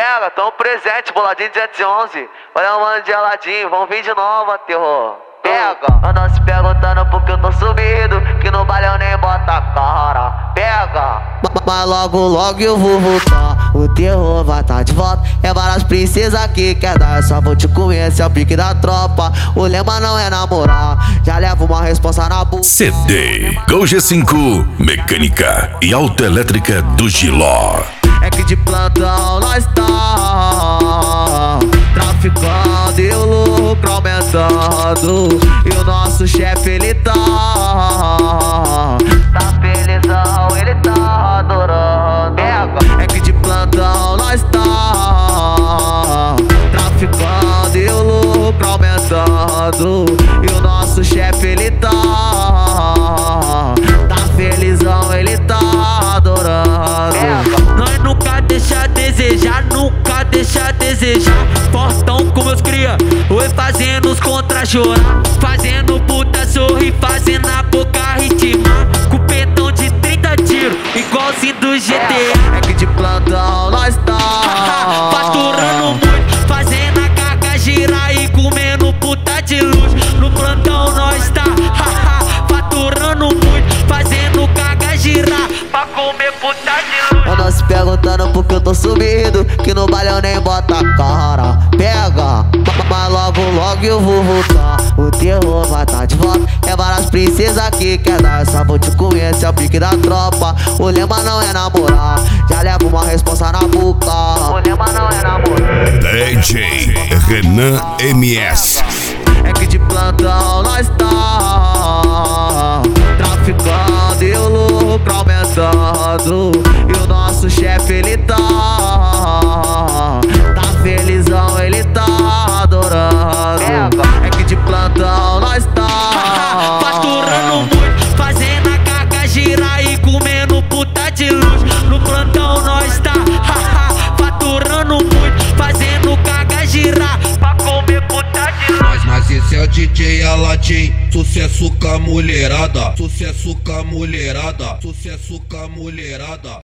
Pega, tão presente, boladinho 211. Olha o mano geladinho, vão vir de novo, terror. Pega, anda se perguntando porque eu tô sumido, que no baile eu nem bota a cara. Pega, mas logo eu vou voltar, o terror vai tá de volta. É várias princesas que quer dar, eu só vou te conhecer, é o pique da tropa. O lema não é namorar, já levo uma responsa na boca. CD Gol G5, mecânica e autoelétrica do Giló. É que de plantão nós tá traficando e o lucro aumentando. E o nosso chefe ele tá felizão, ele tá adorando. É que de plantão nós tá traficando e o lucro aumentando. E o nosso chefe ele tá felizão, ele tá adorando. Nós nunca deixa a desejar, nunca deixa a desejar. Fortão com meus cria, oi fazendo os contra chorar, fazendo puta sorrir, fazendo a boca ritmar. Com petão de 30 tiros, igualzinho do GTA. É que de plantão nós tá faturando muito, fazendo a carga girar e comendo puta de luz. No plantão nós tá faturando muito, fazendo carga girar pra comer puta de luz. Anda se perguntando porque eu tô sumido, que no baile eu nem bota a cara. Pega, mas logo eu vou voltar, o terror vai tá de volta. É várias princesas que quer dar, eu só vou te conhecer, é o pique da tropa. O lema não é namorar, já levo uma responsa na boca. O lema não é namorar. DJ Renan MS. É que de plantão nós tá traficando e o lucro aumentando. E o nosso chefe ele tá felizão, ele tá adorando. É que de plantão nós tá faturando muito, fazendo a carga girar e comendo puta de luz. No plantão nós tá faturando muito, fazendo carga girar pra comer puta de luz. Mas esse é o DJ Aladim, sucesso com a mulherada, sucesso com a mulherada, sucesso com a mulherada.